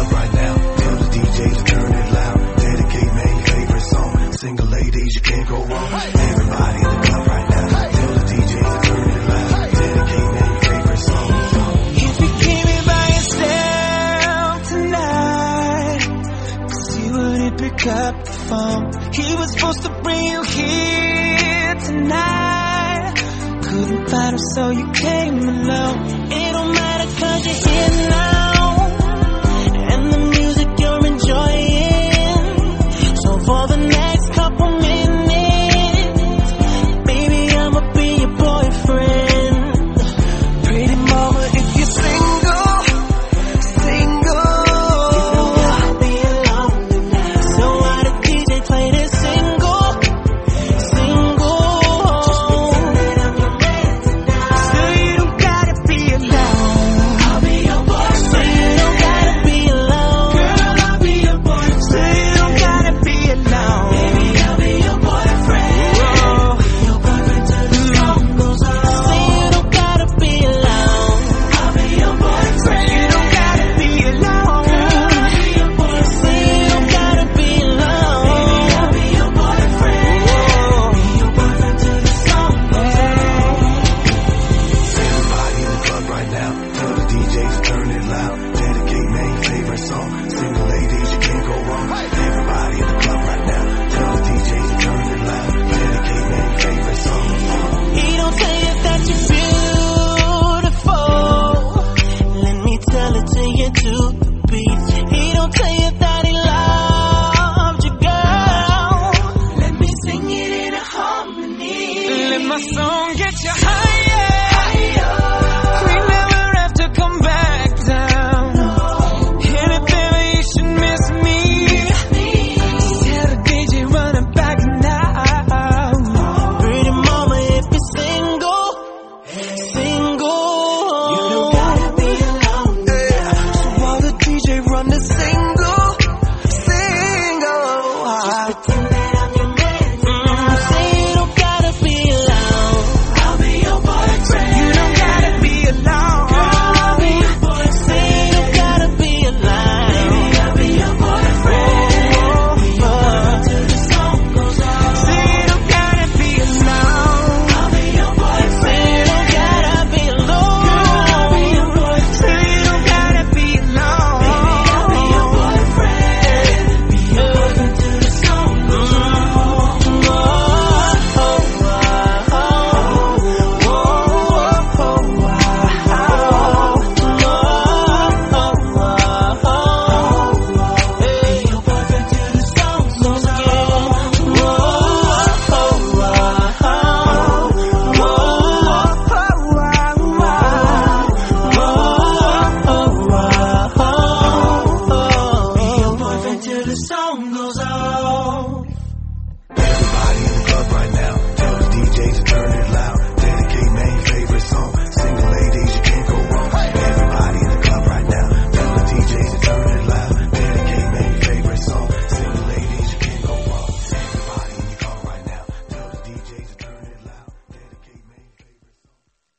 club right now. Tell the DJ to turn it loud. Dedicate me your favorite song. Single ladies, you can't go wrong. Everybody in the club right now. Tell the DJ to turn it loud. Dedicate me your favorite song. If you came in by yourself tonight, 'cause you wouldn't pick up the phone. He was supposed to bring you here tonight. Couldn't find him, so you came alone. It don't matter 'cause you're here now.